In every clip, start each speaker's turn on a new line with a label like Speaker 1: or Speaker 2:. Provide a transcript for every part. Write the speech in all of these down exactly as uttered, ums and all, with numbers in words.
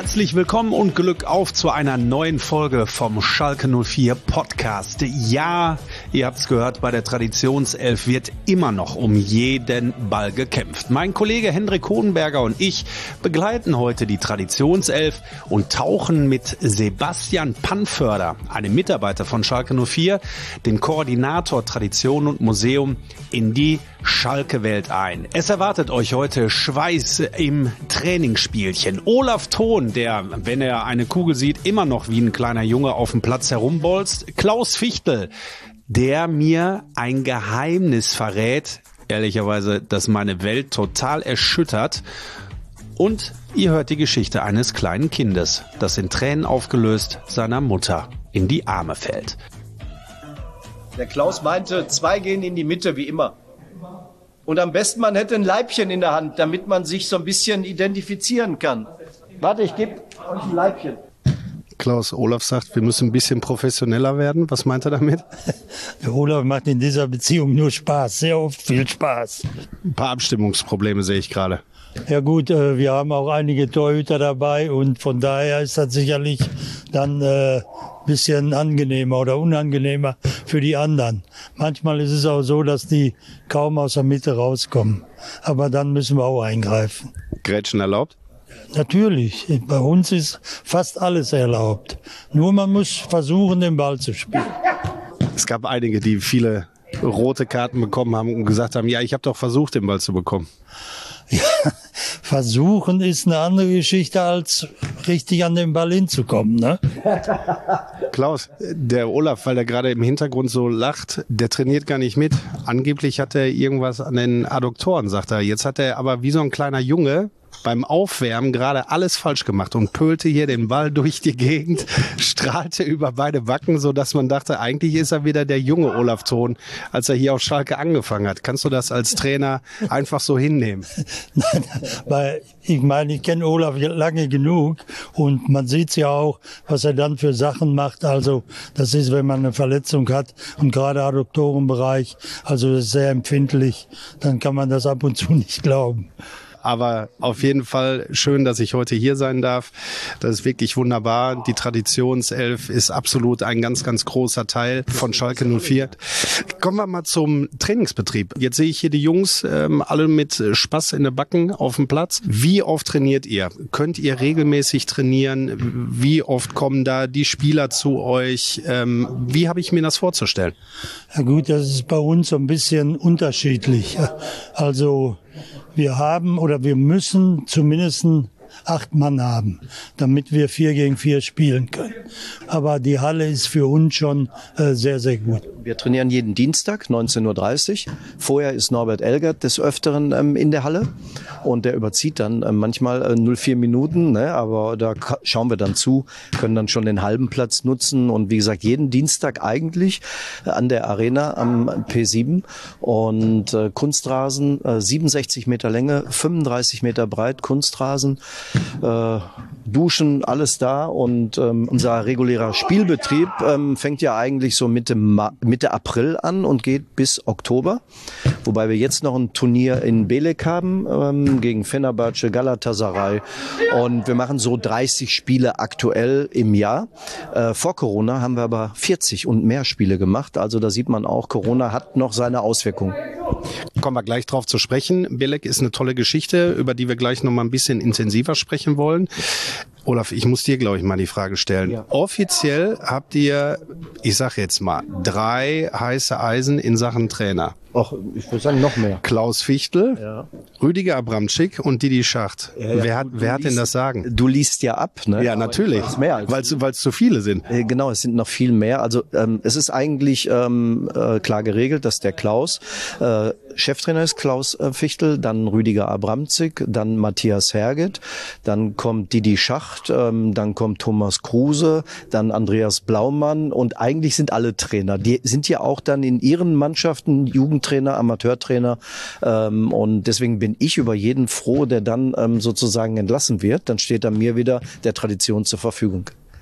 Speaker 1: Herzlich willkommen und Glück auf zu einer neuen Folge vom Schalke null vier Podcast. Ja, ihr habt's gehört, bei der Traditionself wird immer noch um jeden Ball gekämpft. Mein Kollege Hendrik Hohenberger und ich begleiten heute die Traditionself und tauchen mit Sebastian Pannförder, einem Mitarbeiter von Schalke null vier, den Koordinator Tradition und Museum, in die Schalke-Welt ein. Es erwartet euch heute Schweiß im Trainingsspielchen. Olaf Thon, der, wenn er eine Kugel sieht, immer noch wie ein kleiner Junge auf dem Platz herumbolzt. Klaus Fichtel, der mir ein Geheimnis verrät, ehrlicherweise, das meine Welt total erschüttert. Und ihr hört die Geschichte eines kleinen Kindes, das in Tränen aufgelöst seiner Mutter in die Arme fällt.
Speaker 2: Der Klaus meinte, zwei gehen in die Mitte, wie immer. Und am besten, man hätte ein Leibchen in der Hand, damit man sich so ein bisschen identifizieren kann. Warte, ich gebe euch ein Leibchen.
Speaker 1: Klaus, Olaf sagt, wir müssen ein bisschen professioneller werden. Was meint er damit?
Speaker 3: Der Olaf macht in dieser Beziehung nur Spaß, sehr oft viel Spaß.
Speaker 1: Ein paar Abstimmungsprobleme sehe ich gerade.
Speaker 3: Ja gut, äh, wir haben auch einige Torhüter dabei und von daher ist das sicherlich dann äh, bisschen angenehmer oder unangenehmer für die anderen. Manchmal ist es auch so, dass die kaum aus der Mitte rauskommen. Aber dann müssen wir auch eingreifen.
Speaker 1: Grätschen erlaubt?
Speaker 3: Natürlich. Bei uns ist fast alles erlaubt. Nur man muss versuchen, den Ball zu spielen.
Speaker 1: Es gab einige, die viele rote Karten bekommen haben und gesagt haben, ja, ich habe doch versucht, den Ball zu bekommen.
Speaker 3: Ja, versuchen ist eine andere Geschichte, als richtig an den Ball hinzukommen, ne?
Speaker 1: Klaus, der Olaf, weil der gerade im Hintergrund so lacht, der trainiert gar nicht mit. Angeblich hat er irgendwas an den Adduktoren, sagt er. Jetzt hat er aber wie so ein kleiner Junge beim Aufwärmen gerade alles falsch gemacht und pölte hier den Ball durch die Gegend, strahlte über beide Backen, sodass man dachte, eigentlich ist er wieder der junge Olaf Thon, als er hier auf Schalke angefangen hat. Kannst du das als Trainer einfach so hinnehmen?
Speaker 3: Nein, weil ich meine, ich kenne Olaf lange genug und man sieht ja auch, was er dann für Sachen macht. Also das ist, wenn man eine Verletzung hat und gerade Adduktorenbereich, also das ist sehr empfindlich, dann kann man das ab und zu nicht glauben.
Speaker 1: Aber auf jeden Fall schön, dass ich heute hier sein darf. Das ist wirklich wunderbar. Die Traditionself ist absolut ein ganz, ganz großer Teil von Schalke null vier. Kommen wir mal zum Trainingsbetrieb. Jetzt sehe ich hier die Jungs ähm, alle mit Spaß in den Backen auf dem Platz. Wie oft trainiert ihr? Könnt ihr regelmäßig trainieren? Wie oft kommen da die Spieler zu euch? Ähm, wie habe ich mir das vorzustellen?
Speaker 3: Ja gut, das ist bei uns so ein bisschen unterschiedlich. Also wir haben oder wir müssen zumindest acht Mann haben, damit wir vier gegen vier spielen können. Aber die Halle ist für uns schon äh, sehr, sehr gut.
Speaker 2: Wir trainieren jeden Dienstag, neunzehn Uhr dreißig. Vorher ist Norbert Elgert des Öfteren ähm, in der Halle und der überzieht dann ähm, manchmal äh, null Komma vier Minuten, ne? Aber da ka- schauen wir dann zu, können dann schon den halben Platz nutzen und wie gesagt, jeden Dienstag eigentlich äh, an der Arena am P sieben und äh, Kunstrasen, äh, siebenundsechzig Meter Länge, fünfunddreißig Meter breit, Kunstrasen, äh, Duschen, alles da und ähm, unser regulärer Spielbetrieb ähm, fängt ja eigentlich so Mitte, Ma- Mitte April an und geht bis Oktober, wobei wir jetzt noch ein Turnier in Belek haben ähm, gegen Fenerbahce, Galatasaray und wir machen so dreißig Spiele aktuell im Jahr. Äh, vor Corona haben wir aber vierzig und mehr Spiele gemacht, also da sieht man auch, Corona hat noch seine Auswirkungen.
Speaker 1: Kommen wir gleich drauf zu sprechen. Belek ist eine tolle Geschichte, über die wir gleich noch mal ein bisschen intensiver sprechen wollen. Olaf, ich muss dir, glaube ich, mal die Frage stellen. Ja. Offiziell habt ihr, ich sage jetzt mal, drei heiße Eisen in Sachen Trainer.
Speaker 2: Ach, ich würde sagen noch mehr.
Speaker 1: Klaus Fichtel, ja. Rüdiger Abramczyk und Didi Schacht.
Speaker 2: Ja, ja.
Speaker 1: Wer hat, wer hat denn das Sagen?
Speaker 2: Du liest ja ab, ne?
Speaker 1: Ja, natürlich, weil es zu viele sind.
Speaker 2: Äh, genau, es sind noch viel mehr. Also ähm, es ist eigentlich ähm, äh, klar geregelt, dass der Klaus, äh, Cheftrainer ist Klaus äh, Fichtel, dann Rüdiger Abramczyk, dann Matthias Herget, dann kommt Didi Schacht, ähm, dann kommt Thomas Kruse, dann Andreas Blaumann und eigentlich sind alle Trainer. Die sind ja auch dann in ihren Mannschaften Jugendtrainer, Amateurtrainer ähm, und deswegen bin ich über jeden froh, der dann ähm, sozusagen entlassen wird. Dann steht er mir wieder der Tradition zur Verfügung.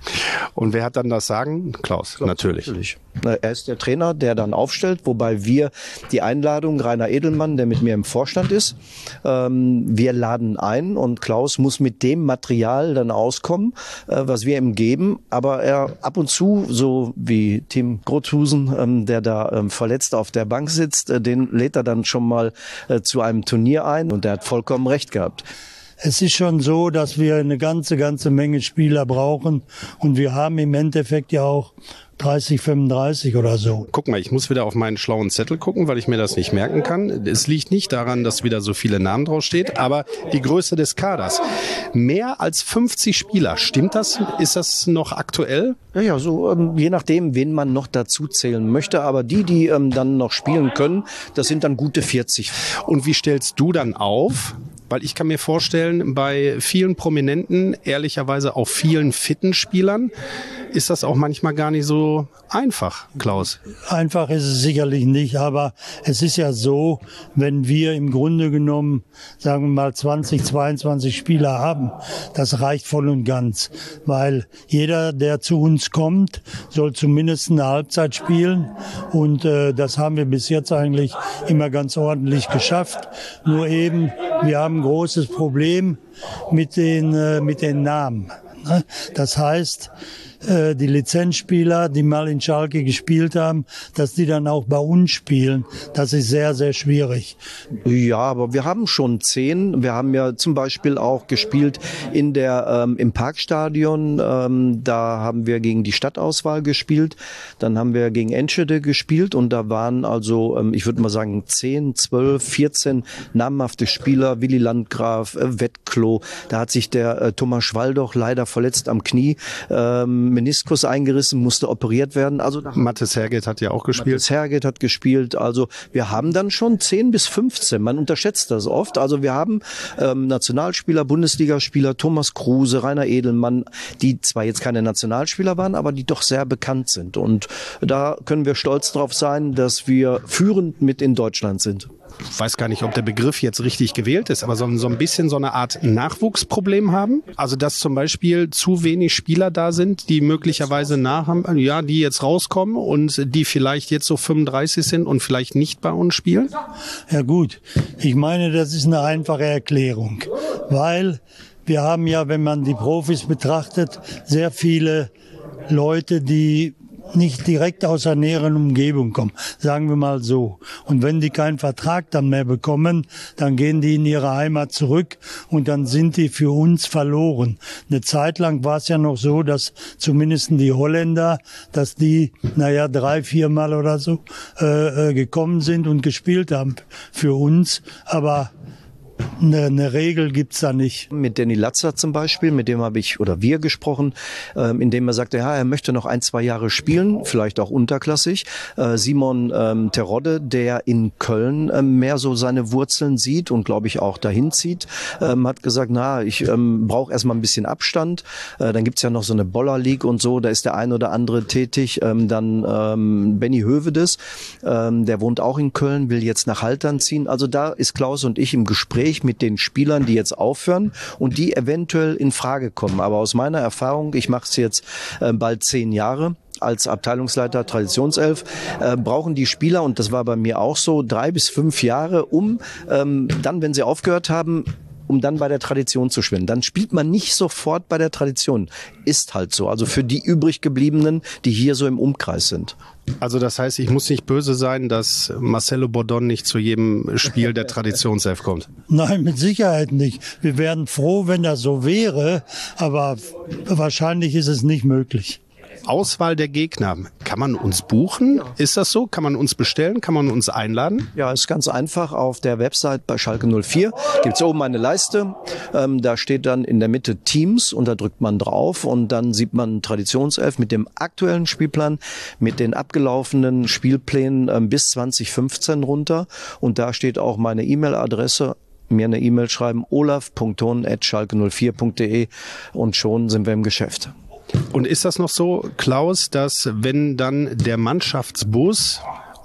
Speaker 1: Und wer hat dann das Sagen? Klaus, Klaus natürlich.
Speaker 2: natürlich. Er ist der Trainer, der dann aufstellt, wobei wir die Einladung, Rainer Edelmann, der mit mir im Vorstand ist, ähm, wir laden ein und Klaus muss mit dem Material dann auskommen, äh, was wir ihm geben. Aber er ab und zu, so wie Tim Grothusen, ähm, der da ähm, verletzt auf der Bank sitzt, äh, den lädt er dann schon mal äh, zu einem Turnier ein und der hat vollkommen recht gehabt.
Speaker 3: Es ist schon so, dass wir eine ganze, ganze Menge Spieler brauchen und wir haben im Endeffekt ja auch dreißig, fünfunddreißig oder so.
Speaker 1: Guck mal, ich muss wieder auf meinen schlauen Zettel gucken, weil ich mir das nicht merken kann. Es liegt nicht daran, dass wieder so viele Namen draufsteht, aber die Größe des Kaders. Mehr als fünfzig Spieler, stimmt das? Ist das noch aktuell?
Speaker 2: Ja, ja, so ähm, je nachdem, wen man noch dazu zählen möchte. Aber die, die ähm, dann noch spielen können, das sind dann gute vierzig.
Speaker 1: Und wie stellst du dann auf? Weil ich kann mir vorstellen, bei vielen Prominenten, ehrlicherweise auch vielen fitten Spielern, ist das auch manchmal gar nicht so einfach, Klaus.
Speaker 3: Einfach ist es sicherlich nicht, aber es ist ja so, wenn wir im Grunde genommen, sagen wir mal, zwanzig, zweiundzwanzig Spieler haben, das reicht voll und ganz. Weil jeder, der zu uns kommt, soll zumindest eine Halbzeit spielen und äh, das haben wir bis jetzt eigentlich immer ganz ordentlich geschafft. Nur eben, wir haben ein großes Problem mit den, äh, mit den Namen. Ne? Das heißt, die Lizenzspieler, die mal in Schalke gespielt haben, dass die dann auch bei uns spielen. Das ist sehr, sehr schwierig.
Speaker 2: Ja, aber wir haben schon zehn. Wir haben ja zum Beispiel auch gespielt in der ähm, im Parkstadion. Ähm, da haben wir gegen die Stadtauswahl gespielt. Dann haben wir gegen Enschede gespielt und da waren also, ähm, ich würde mal sagen, zehn, zwölf, vierzehn namhafte Spieler. Willi Landgraf, äh, Wettklo. Da hat sich der äh, Thomas Schwaldoch leider verletzt am Knie. Ähm, Meniskus eingerissen, musste operiert werden. Also
Speaker 1: Mathis Herget hat ja auch gespielt.
Speaker 2: Mathis Herget hat gespielt. Also wir haben dann schon zehn bis fünfzehn. Man unterschätzt das oft. Also wir haben ähm, Nationalspieler, Bundesligaspieler, Thomas Kruse, Rainer Edelmann, die zwar jetzt keine Nationalspieler waren, aber die doch sehr bekannt sind. Und da können wir stolz drauf sein, dass wir führend mit in Deutschland sind.
Speaker 1: Ich weiß gar nicht, ob der Begriff jetzt richtig gewählt ist, aber so, so ein bisschen so eine Art Nachwuchsproblem haben. Also dass zum Beispiel zu wenig Spieler da sind, die möglicherweise nach haben, ja, die jetzt rauskommen und die vielleicht jetzt so fünfunddreißig sind und vielleicht nicht bei uns spielen?
Speaker 3: Ja gut, ich meine, das ist eine einfache Erklärung, weil wir haben ja, wenn man die Profis betrachtet, sehr viele Leute, die nicht direkt aus der näheren Umgebung kommen, sagen wir mal so. Und wenn die keinen Vertrag dann mehr bekommen, dann gehen die in ihre Heimat zurück und dann sind die für uns verloren. Eine Zeit lang war es ja noch so, dass zumindest die Holländer, dass die, naja, drei, viermal oder so äh, gekommen sind und gespielt haben für uns, aber Eine, eine Regel gibt's da nicht.
Speaker 2: Mit Danny Latzer zum Beispiel, mit dem habe ich oder wir gesprochen, ähm, indem er sagte, ja, er möchte noch ein, zwei Jahre spielen, vielleicht auch unterklassig. Äh, Simon ähm, Terodde, der in Köln ähm, mehr so seine Wurzeln sieht und glaube ich auch dahin zieht, ähm, hat gesagt, na, ich ähm, brauche erstmal ein bisschen Abstand. Äh, dann gibt's ja noch so eine Boller League und so, da ist der ein oder andere tätig. Ähm, dann ähm, Benny Hövedes, ähm, der wohnt auch in Köln, will jetzt nach Haltern ziehen. Also da ist Klaus und ich im Gespräch mit den Spielern, die jetzt aufhören und die eventuell in Frage kommen. Aber aus meiner Erfahrung, ich mache es jetzt äh, bald zehn Jahre, als Abteilungsleiter Traditionself, äh, brauchen die Spieler, und das war bei mir auch so, drei bis fünf Jahre, um ähm, dann, wenn sie aufgehört haben, um dann bei der Tradition zu schwimmen. Dann spielt man nicht sofort bei der Tradition. Ist halt so. Also für die übrig gebliebenen, die hier so im Umkreis sind.
Speaker 1: Also das heißt, ich muss nicht böse sein, dass Marcelo Bordon nicht zu jedem Spiel der Traditionself kommt.
Speaker 3: Nein, mit Sicherheit nicht. Wir wären froh, wenn das so wäre, aber wahrscheinlich ist es nicht möglich.
Speaker 1: Auswahl der Gegner. Kann man uns buchen? Ist das so? Kann man uns bestellen? Kann man uns einladen?
Speaker 2: Ja, ist ganz einfach. Auf der Website bei Schalke null vier gibt's oben eine Leiste. Ähm, da steht dann in der Mitte Teams und da drückt man drauf und dann sieht man Traditionself mit dem aktuellen Spielplan, mit den abgelaufenen Spielplänen ähm, bis zwanzig fünfzehn runter. Und da steht auch meine E-Mail-Adresse. Mir eine E-Mail schreiben, olaf punkt ton at schalke null vier punkt de und schon sind wir im Geschäft.
Speaker 1: Und ist das noch so, Klaus, dass wenn dann der Mannschaftsbus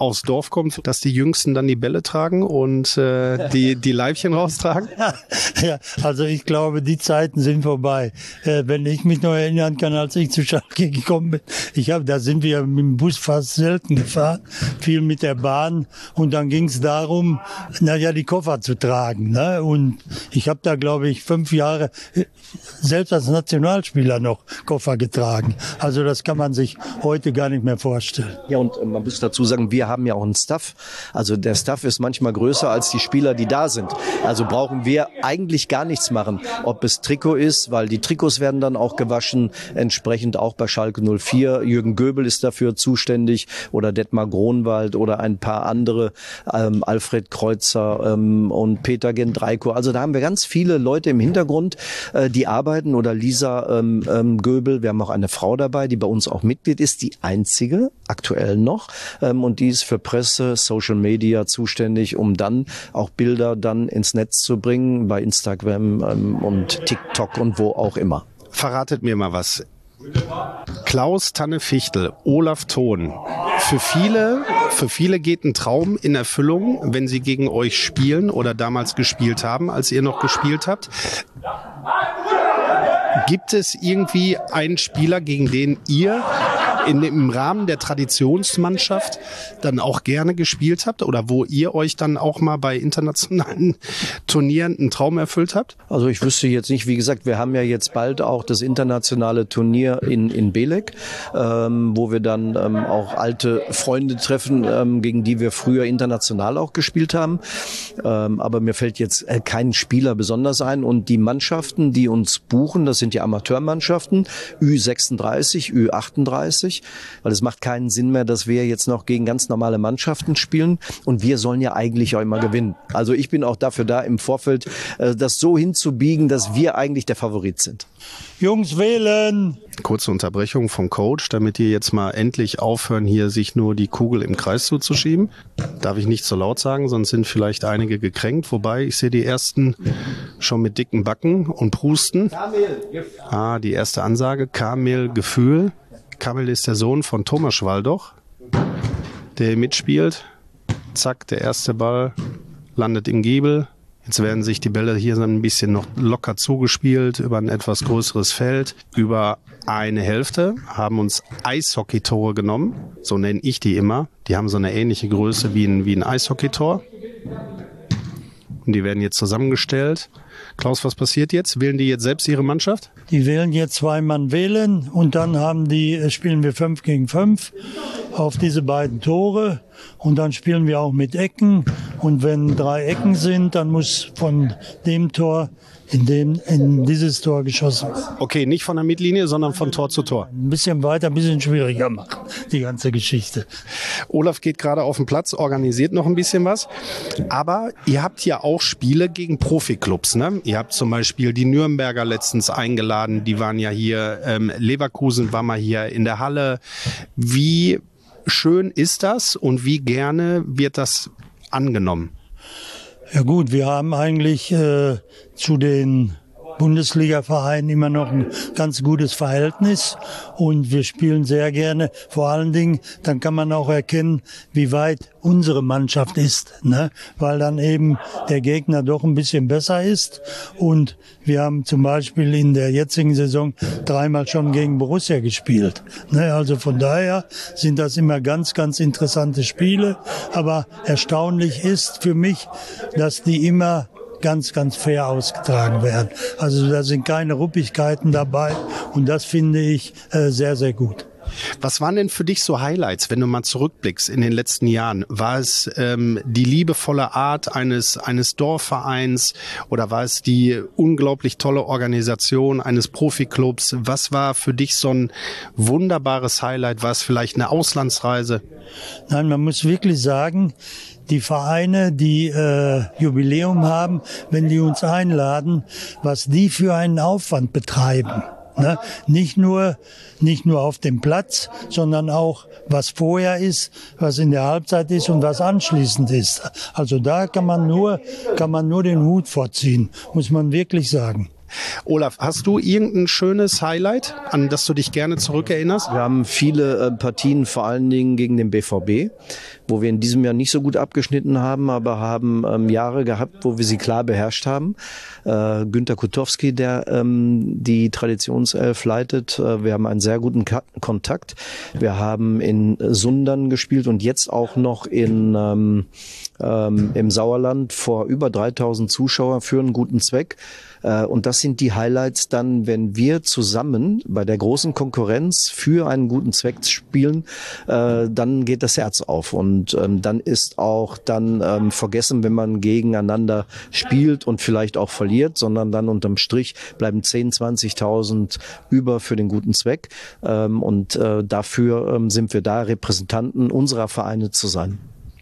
Speaker 1: aufs Dorf kommt, dass die Jüngsten dann die Bälle tragen und äh, die, die Leibchen raustragen?
Speaker 3: Ja, also ich glaube, die Zeiten sind vorbei. Äh, wenn ich mich noch erinnern kann, als ich zu Schalke gekommen bin, ich habe, da sind wir mit dem Bus fast selten gefahren, viel mit der Bahn und dann ging es darum, naja, die Koffer zu tragen. Ne? Und ich habe da, glaube ich, fünf Jahre selbst als Nationalspieler noch Koffer getragen. Also das kann man sich heute gar nicht mehr vorstellen.
Speaker 2: Ja, und äh, man muss dazu sagen, wir haben ja auch einen Staff. Also der Staff ist manchmal größer als die Spieler, die da sind. Also brauchen wir eigentlich gar nichts machen. Ob es Trikot ist, weil die Trikots werden dann auch gewaschen, entsprechend auch bei Schalke null vier. Jürgen Göbel ist dafür zuständig oder Detmar Gronwald oder ein paar andere, ähm, Alfred Kreuzer ähm, und Peter Gendreiko. Also da haben wir ganz viele Leute im Hintergrund, äh, die arbeiten, oder Lisa ähm, ähm, Göbel. Wir haben auch eine Frau dabei, die bei uns auch Mitglied ist, die einzige aktuell noch, ähm, und die ist für Presse, Social Media zuständig, um dann auch Bilder dann ins Netz zu bringen, bei Instagram ähm, und TikTok und wo auch immer.
Speaker 1: Verratet mir mal was. Klaus Tanne Fichtel, Olaf Thon. Für viele, für viele geht ein Traum in Erfüllung, wenn sie gegen euch spielen oder damals gespielt haben, als ihr noch gespielt habt. Gibt es irgendwie einen Spieler, gegen den ihr in, im Rahmen der Traditionsmannschaft dann auch gerne gespielt habt oder wo ihr euch dann auch mal bei internationalen Turnieren einen Traum erfüllt habt?
Speaker 2: Also ich wüsste jetzt nicht, wie gesagt, wir haben ja jetzt bald auch das internationale Turnier in, in Belek, ähm, wo wir dann ähm, auch alte Freunde treffen, ähm, gegen die wir früher international auch gespielt haben. Ähm, aber mir fällt jetzt äh, kein Spieler besonders ein, und die Mannschaften, die uns buchen, das sind die Amateurmannschaften, Ü sechsunddreißig, Ü achtunddreißig, weil es macht keinen Sinn mehr, dass wir jetzt noch gegen ganz normale Mannschaften spielen, und wir sollen ja eigentlich auch immer gewinnen. Also ich bin auch dafür da, im Vorfeld äh, das so hinzubiegen, dass wir eigentlich der Favorit sind.
Speaker 3: Jungs wählen!
Speaker 1: Kurze Unterbrechung vom Coach, damit ihr jetzt mal endlich aufhören, hier sich nur die Kugel im Kreis zuzuschieben. Darf ich nicht so laut sagen, sonst sind vielleicht einige gekränkt. Wobei, ich sehe die ersten schon mit dicken Backen und Prusten. Ah, die erste Ansage, Kamil Gefühl. Kamil ist der Sohn von Thomas Schwaldoch, der mitspielt. Zack, der erste Ball landet in Giebel. Jetzt werden sich die Bälle hier so ein bisschen noch locker zugespielt über ein etwas größeres Feld. Über eine Hälfte haben uns Eishockeytore genommen. So nenne ich die immer. Die haben so eine ähnliche Größe wie ein, wie ein Eishockeytor. Und die werden jetzt zusammengestellt. Klaus, was passiert jetzt? Wählen die jetzt selbst ihre Mannschaft?
Speaker 3: Die wählen jetzt zwei Mann wählen und dann haben die, spielen wir fünf gegen fünf auf diese beiden Tore, und dann spielen wir auch mit Ecken, und wenn drei Ecken sind, dann muss von dem Tor in, dem, in dieses Tor geschossen werden.
Speaker 1: Okay, nicht von der Mittellinie, sondern von Tor zu Tor.
Speaker 3: Ein bisschen weiter, ein bisschen schwieriger machen, die ganze Geschichte.
Speaker 1: Olaf geht gerade auf den Platz, organisiert noch ein bisschen was. Aber ihr habt ja auch Spiele gegen Profiklubs, ne? Ihr habt zum Beispiel die Nürnberger letztens eingeladen, die waren ja hier, ähm, Leverkusen war mal hier in der Halle. Wie schön ist das und wie gerne wird das angenommen?
Speaker 3: Ja gut, wir haben eigentlich äh, zu den Bundesliga-Vereinen immer noch ein ganz gutes Verhältnis, und wir spielen sehr gerne. Vor allen Dingen, dann kann man auch erkennen, wie weit unsere Mannschaft ist, ne? Weil dann eben der Gegner doch ein bisschen besser ist, und wir haben zum Beispiel in der jetzigen Saison dreimal schon gegen Borussia gespielt, ne? Also von daher sind das immer ganz, ganz interessante Spiele, aber erstaunlich ist für mich, dass die immer ganz, ganz fair ausgetragen werden. Also da sind keine Ruppigkeiten dabei, und das finde ich äh, sehr, sehr gut.
Speaker 1: Was waren denn für dich so Highlights, wenn du mal zurückblickst in den letzten Jahren? War es ähm, die liebevolle Art eines eines Dorfvereins oder war es die unglaublich tolle Organisation eines Profiklubs? Was war für dich so ein wunderbares Highlight? War es vielleicht eine Auslandsreise?
Speaker 3: Nein, man muss wirklich sagen, die Vereine, die äh, Jubiläum haben, wenn die uns einladen, was die für einen Aufwand betreiben. Ne? Nicht nur, nicht nur auf dem Platz, sondern auch, was vorher ist, was in der Halbzeit ist und was anschließend ist. Also da kann man nur, kann man nur den Hut vorziehen, muss man wirklich sagen.
Speaker 1: Olaf, hast du irgendein schönes Highlight, an das du dich gerne zurückerinnerst?
Speaker 2: Wir haben viele äh, Partien, vor allen Dingen gegen den B V B, wo wir in diesem Jahr nicht so gut abgeschnitten haben, aber haben ähm, Jahre gehabt, wo wir sie klar beherrscht haben. Äh, Günter Kutowski, der ähm, die Traditionself leitet. Äh, wir haben einen sehr guten Ka- Kontakt. Wir haben in Sundern gespielt und jetzt auch noch in ähm, ähm, im Sauerland vor über dreitausend Zuschauern für einen guten Zweck. Äh, und das sind die Highlights dann, wenn wir zusammen bei der großen Konkurrenz für einen guten Zweck spielen, äh, dann geht das Herz auf. Und ähm, dann ist auch dann ähm, vergessen, wenn man gegeneinander spielt und vielleicht auch verliert, sondern dann unterm Strich bleiben zehntausend, zwanzigtausend über für den guten Zweck. Ähm, und äh, dafür ähm, sind wir da, Repräsentanten unserer Vereine zu sein.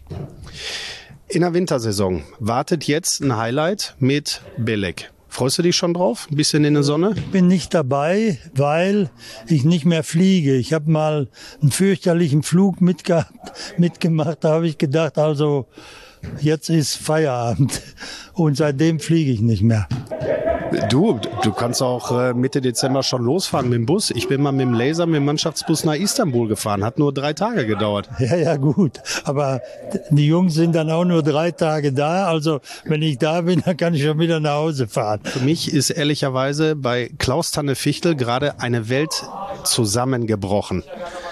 Speaker 1: In der Wintersaison wartet jetzt ein Highlight mit Belek. Freust du dich schon drauf? Ein bisschen in der Sonne?
Speaker 3: Ich bin nicht dabei, weil ich nicht mehr fliege. Ich habe mal einen fürchterlichen Flug mitgehabt, mitgemacht. Da habe ich gedacht, also jetzt ist Feierabend. Und seitdem fliege ich nicht mehr.
Speaker 1: Du, du kannst auch äh, Mitte Dezember schon losfahren mit dem Bus. Ich bin mal mit dem Laser, mit dem Mannschaftsbus nach Istanbul gefahren. Hat nur drei Tage gedauert.
Speaker 3: Ja, ja, gut. Aber die Jungs sind dann auch nur drei Tage da. Also wenn ich da bin, dann kann ich schon wieder nach Hause fahren.
Speaker 1: Für mich ist ehrlicherweise bei Klaus Tanne Fichtel gerade eine Welt zusammengebrochen.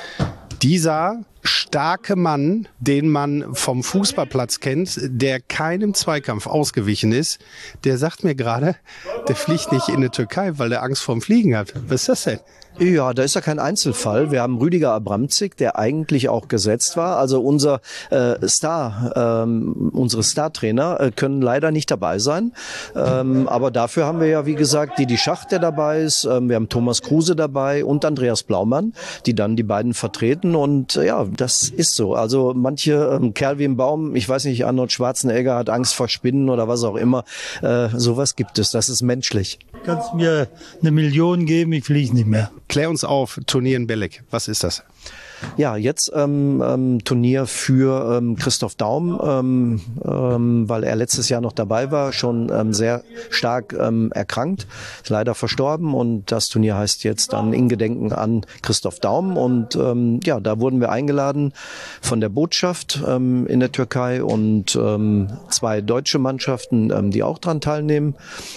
Speaker 1: Dieser starke Mann, den man vom Fußballplatz kennt, der keinem Zweikampf ausgewichen ist, der sagt mir gerade, der fliegt nicht in die Türkei, weil der Angst vorm Fliegen hat. Was ist das denn?
Speaker 2: Ja, da ist ja kein Einzelfall. Wir haben Rüdiger Abramczyk, der eigentlich auch gesetzt war. Also unser äh, Star, ähm, unsere Startrainer äh, können leider nicht dabei sein. Ähm, aber dafür haben wir ja, wie gesagt, Didi Schacht, der dabei ist. Ähm, wir haben Thomas Kruse dabei und Andreas Blaumann, die dann die beiden vertreten. Und äh, ja, das ist so. Also manche ähm, Kerl wie im Baum, ich weiß nicht, Arnold Schwarzenegger hat Angst vor Spinnen oder was auch immer. Äh, sowas gibt es. Das ist menschlich.
Speaker 3: Kannst mir eine Million geben, ich fliege nicht mehr.
Speaker 1: Klär uns auf, Turnier in Belek. Was ist das?
Speaker 2: Ja, jetzt ähm, ähm, Turnier für ähm, Christoph Daum, ähm, ähm, weil er letztes Jahr noch dabei war, schon ähm, sehr stark ähm, erkrankt, ist leider verstorben und das Turnier heißt jetzt dann in Gedenken an Christoph Daum und ähm, ja, da wurden wir eingeladen von der Botschaft ähm, in der Türkei und ähm, zwei deutsche Mannschaften, ähm, die auch dran teilnehmen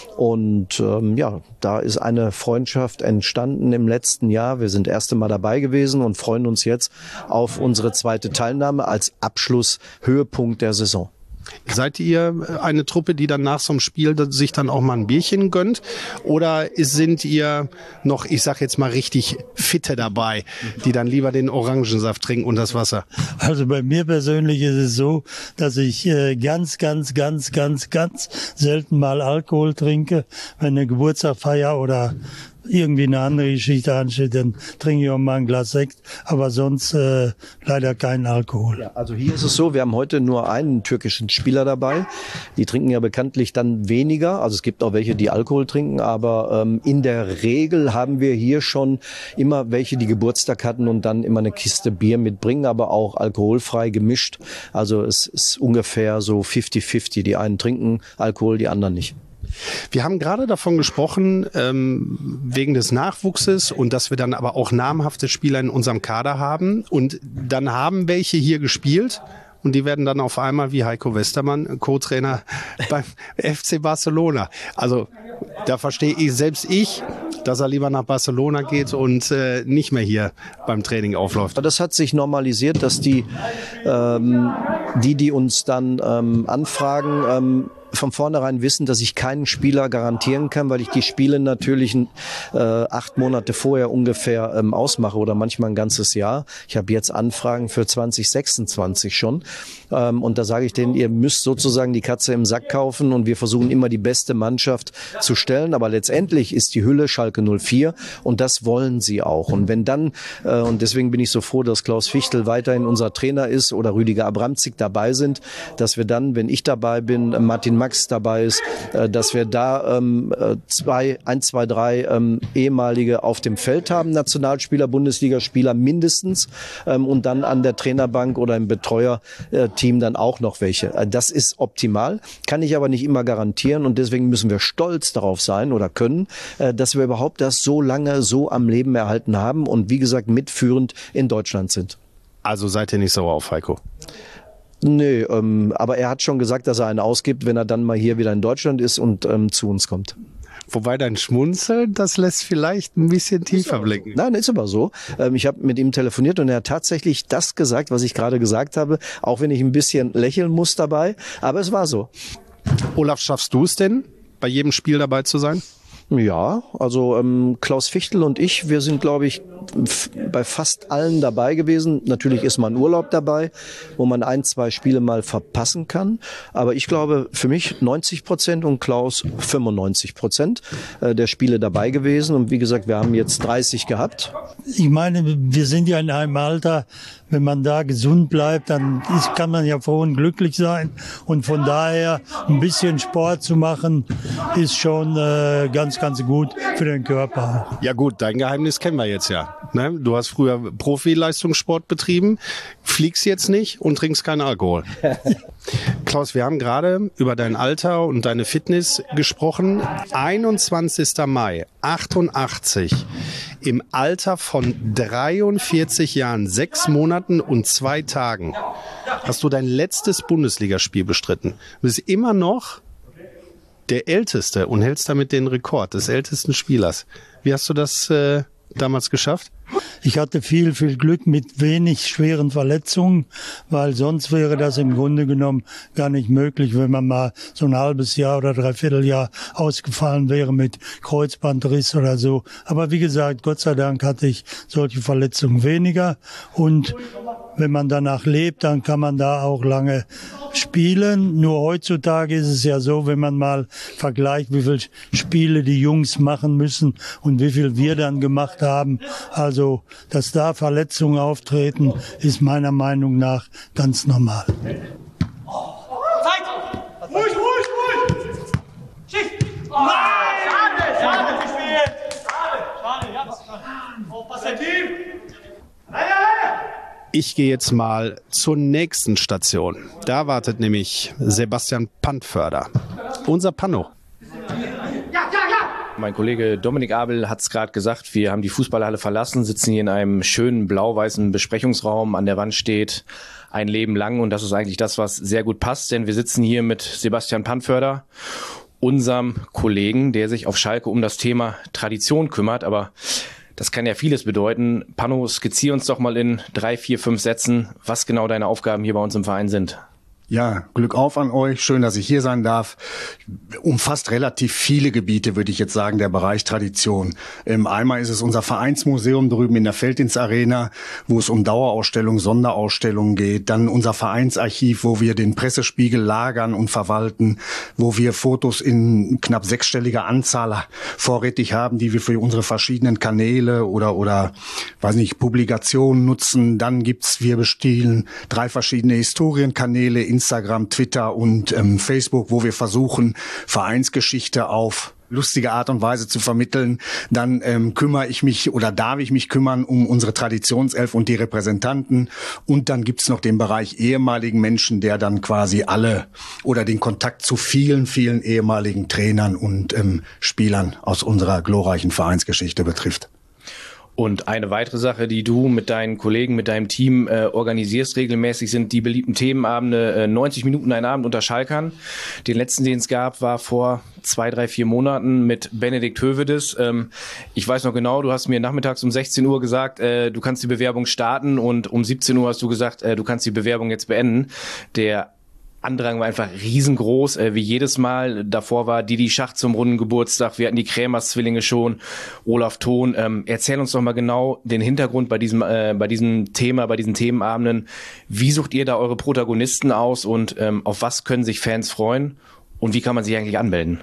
Speaker 2: und ähm, ja, da ist eine Freundschaft entstanden im letzten Jahr. Wir sind das erste Mal dabei gewesen und freuen uns jetzt auf unsere zweite Teilnahme als Abschlusshöhepunkt der Saison.
Speaker 1: Seid ihr eine Truppe, die dann nach so einem Spiel sich dann auch mal ein Bierchen gönnt? Oder sind ihr noch, ich sag jetzt mal, richtig Fitte dabei, die dann lieber den Orangensaft trinken und das Wasser?
Speaker 3: Also bei mir persönlich ist es so, dass ich äh, ganz, ganz, ganz, ganz, ganz selten mal Alkohol trinke. Wenn eine Geburtstagsfeier oder irgendwie eine andere Geschichte ansteht, dann trinke ich auch mal ein Glas Sekt, aber sonst äh, leider keinen Alkohol.
Speaker 2: Ja, also hier ist es so, wir haben heute nur einen türkischen Spieler dabei. Die trinken ja bekanntlich dann weniger. Also es gibt auch welche, die Alkohol trinken, aber ähm, in der Regel haben wir hier schon immer welche, die Geburtstag hatten und dann immer eine Kiste Bier mitbringen, aber auch alkoholfrei gemischt. Also es ist ungefähr so fifty fifty. Die einen trinken Alkohol, die anderen nicht.
Speaker 1: Wir haben gerade davon gesprochen, ähm, wegen des Nachwuchses und dass wir dann aber auch namhafte Spieler in unserem Kader haben. Und dann haben welche hier gespielt und die werden dann auf einmal wie Heiko Westermann Co-Trainer beim F C Barcelona. Also da verstehe ich, selbst ich, dass er lieber nach Barcelona geht und äh, nicht mehr hier beim Training aufläuft.
Speaker 2: Das hat sich normalisiert, dass die, ähm, die, die uns dann ähm, anfragen, ähm, von vornherein wissen, dass ich keinen Spieler garantieren kann, weil ich die Spiele natürlich äh, acht Monate vorher ungefähr ähm, ausmache oder manchmal ein ganzes Jahr. Ich habe jetzt Anfragen für zwanzig sechsundzwanzig schon ähm, und da sage ich denen, ihr müsst sozusagen die Katze im Sack kaufen und wir versuchen immer die beste Mannschaft zu stellen, aber letztendlich ist die Hülle Schalke null vier und das wollen sie auch. Und wenn dann, äh, und deswegen bin ich so froh, dass Klaus Fichtel weiterhin unser Trainer ist oder Rüdiger Abramczyk dabei sind, dass wir dann, wenn ich dabei bin, Martin Max dabei ist, äh, dass wir da ähm, zwei, ein, zwei, drei ähm, ehemalige auf dem Feld haben, Nationalspieler, Bundesligaspieler mindestens, ähm, und dann an der Trainerbank oder im Betreuerteam dann auch noch welche. Das ist optimal, kann ich aber nicht immer garantieren und deswegen müssen wir stolz darauf sein oder können, äh, dass wir überhaupt das so lange so am Leben erhalten haben und wie gesagt mitführend in Deutschland sind.
Speaker 1: Also seid ihr nicht sauer auf Heiko?
Speaker 2: Nee, ähm, aber er hat schon gesagt, dass er einen ausgibt, wenn er dann mal hier wieder in Deutschland ist und ähm, zu uns kommt.
Speaker 1: Wobei dein Schmunzeln, das lässt vielleicht ein bisschen tiefer blicken.
Speaker 2: Nein, ist aber so. Ähm, ich habe mit ihm telefoniert und er hat tatsächlich das gesagt, was ich gerade gesagt habe, auch wenn ich ein bisschen lächeln muss dabei, aber es war so.
Speaker 1: Olaf, schaffst du es denn, bei jedem Spiel dabei zu sein?
Speaker 2: Ja, also ähm, Klaus Fichtel und ich, wir sind, glaube ich, f- bei fast allen dabei gewesen. Natürlich ist man Urlaub dabei, wo man ein, zwei Spiele mal verpassen kann. Aber ich glaube, für mich neunzig Prozent und Klaus fünfundneunzig Prozent äh, der Spiele dabei gewesen. Und wie gesagt, wir haben jetzt dreißig gehabt.
Speaker 3: Ich meine, wir sind ja in einem Alter, wenn man da gesund bleibt, dann ist, kann man ja froh und glücklich sein. Und von daher ein bisschen Sport zu machen, ist schon äh, ganz, ganz gut für den Körper.
Speaker 1: Ja gut, dein Geheimnis kennen wir jetzt ja. Ne? Du hast früher Profileistungssport betrieben, fliegst jetzt nicht und trinkst keinen Alkohol. Klaus, wir haben gerade über dein Alter und deine Fitness gesprochen. einundzwanzigster Mai achtundachtzig, im Alter von dreiundvierzig Jahren, sechs Monaten und zwei Tagen, hast du dein letztes Bundesligaspiel bestritten. Du bist immer noch der Älteste und hältst damit den Rekord des ältesten Spielers. Wie hast du das äh, damals geschafft?
Speaker 3: Ich hatte viel, viel Glück mit wenig schweren Verletzungen, weil sonst wäre das im Grunde genommen gar nicht möglich, wenn man mal so ein halbes Jahr oder dreiviertel Jahr ausgefallen wäre mit Kreuzbandriss oder so. Aber wie gesagt, Gott sei Dank hatte ich solche Verletzungen weniger und wenn man danach lebt, dann kann man da auch lange spielen. Nur heutzutage ist es ja so, wenn man mal vergleicht, wie viele Spiele die Jungs machen müssen und wie viel wir dann gemacht haben. Also, dass da Verletzungen auftreten, ist meiner Meinung nach ganz normal.
Speaker 4: Ruhig, ruhig, ruhig! Schicht! Schade, schade zu spielen! Schade, schade, ja, schade. Aufpassen, Team! Leider, leider!
Speaker 1: Ich gehe jetzt mal zur nächsten Station. Da wartet nämlich Sebastian Pantförder, unser Panno.
Speaker 5: Mein Kollege Dominik Abel hat es gerade gesagt, wir haben die Fußballhalle verlassen, sitzen hier in einem schönen blau-weißen Besprechungsraum. An der Wand steht ein Leben lang und das ist eigentlich das, was sehr gut passt, denn wir sitzen hier mit Sebastian Pantförder, unserem Kollegen, der sich auf Schalke um das Thema Tradition kümmert, aber das kann ja vieles bedeuten. Panno, skizzier uns doch mal in drei, vier, fünf Sätzen, was genau deine Aufgaben hier bei uns im Verein sind.
Speaker 6: Ja, Glück auf an euch. Schön, dass ich hier sein darf. Umfasst relativ viele Gebiete, würde ich jetzt sagen, der Bereich Tradition. Ähm, einmal ist es unser Vereinsmuseum drüben in der Felddienstarena, wo es um Dauerausstellungen, Sonderausstellungen geht. Dann unser Vereinsarchiv, wo wir den Pressespiegel lagern und verwalten, wo wir Fotos in knapp sechsstelliger Anzahl vorrätig haben, die wir für unsere verschiedenen Kanäle oder, oder, weiß nicht, Publikationen nutzen. Dann gibt's, wir bestehlen drei verschiedene Historienkanäle, Instagram, Twitter und ähm, Facebook, wo wir versuchen, Vereinsgeschichte auf lustige Art und Weise zu vermitteln. Dann ähm, kümmere ich mich oder darf ich mich kümmern um unsere Traditionself und die Repräsentanten. Und dann gibt's noch den Bereich ehemaligen Menschen, der dann quasi alle oder den Kontakt zu vielen, vielen ehemaligen Trainern und ähm, Spielern aus unserer glorreichen Vereinsgeschichte betrifft.
Speaker 5: Und eine weitere Sache, die du mit deinen Kollegen, mit deinem Team äh, organisierst regelmäßig, sind die beliebten Themenabende, äh, neunzig Minuten ein Abend unter Schalkern. Den letzten, den es gab, war vor zwei, drei, vier Monaten mit Benedikt Hövedes. Ähm, ich weiß noch genau, du hast mir nachmittags um sechzehn Uhr gesagt, äh, du kannst die Bewerbung starten und um siebzehn Uhr hast du gesagt, äh, du kannst die Bewerbung jetzt beenden. Der Andrang war einfach riesengroß, äh, wie jedes Mal. Davor war Didi Schach zum runden Geburtstag, wir hatten die Krämers-Zwillinge schon, Olaf Thon. Ähm, erzähl uns doch mal genau den Hintergrund bei diesem, äh, bei diesem Thema, bei diesen Themenabenden. Wie sucht ihr da eure Protagonisten aus und ähm, auf was können sich Fans freuen? Und wie kann man sich eigentlich anmelden?